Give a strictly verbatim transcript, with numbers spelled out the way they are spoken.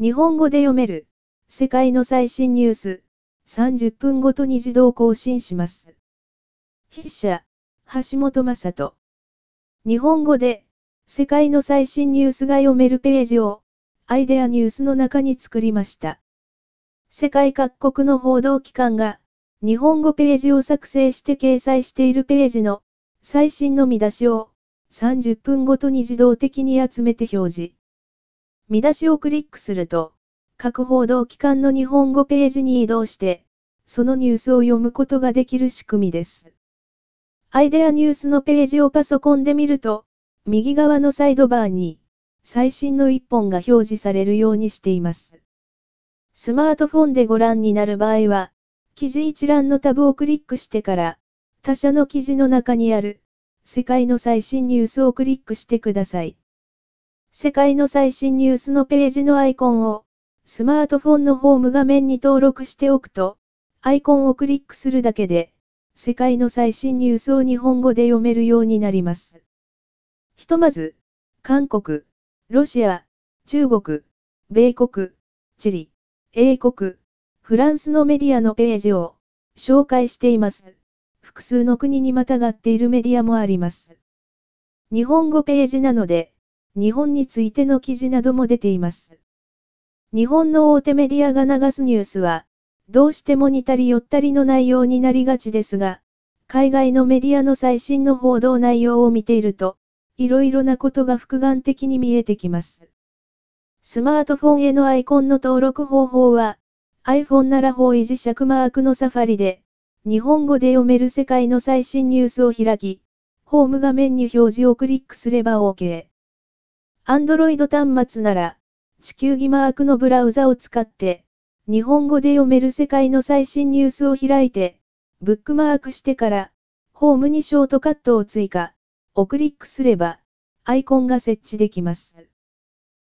日本語で読める。世界の最新ニュース。さんじゅっぷんごとに自動更新します。筆者、橋本正人。日本語で、世界の最新ニュースが読めるページを、アイデアニュースの中に作りました。世界各国の報道機関が、日本語ページを作成して掲載しているページの、最新の見出しを、さんじゅっぷんごとに自動的に集めて表示。見出しをクリックすると、各報道機関の日本語ページに移動して、そのニュースを読むことができる仕組みです。アイデアニュースのページをパソコンで見ると、右側のサイドバーに、最新の一本が表示されるようにしています。スマートフォンでご覧になる場合は、記事一覧のタブをクリックしてから、他社の記事の中にある、世界の最新ニュースをクリックしてください。世界の最新ニュースのページのアイコンを、スマートフォンのホーム画面に登録しておくと、アイコンをクリックするだけで、世界の最新ニュースを日本語で読めるようになります。ひとまず、韓国、ロシア、中国、米国、チリ、英国、フランスのメディアのページを紹介しています。複数の国にまたがっているメディアもあります。日本語ページなので、日本についての記事なども出ています。日本の大手メディアが流すニュースは、どうしても似たり寄ったりの内容になりがちですが、海外のメディアの最新の報道内容を見ていると、いろいろなことが複眼的に見えてきます。スマートフォンへのアイコンの登録方法は、iPhone なら方位磁石マークのサファリで、日本語で読める世界の最新ニュースを開き、ホーム画面に表示をクリックすれば OK。Android 端末なら、地球儀マークのブラウザを使って、日本語で読める世界の最新ニュースを開いて、ブックマークしてから、ホームにショートカットを追加、をクリックすれば、アイコンが設置できます。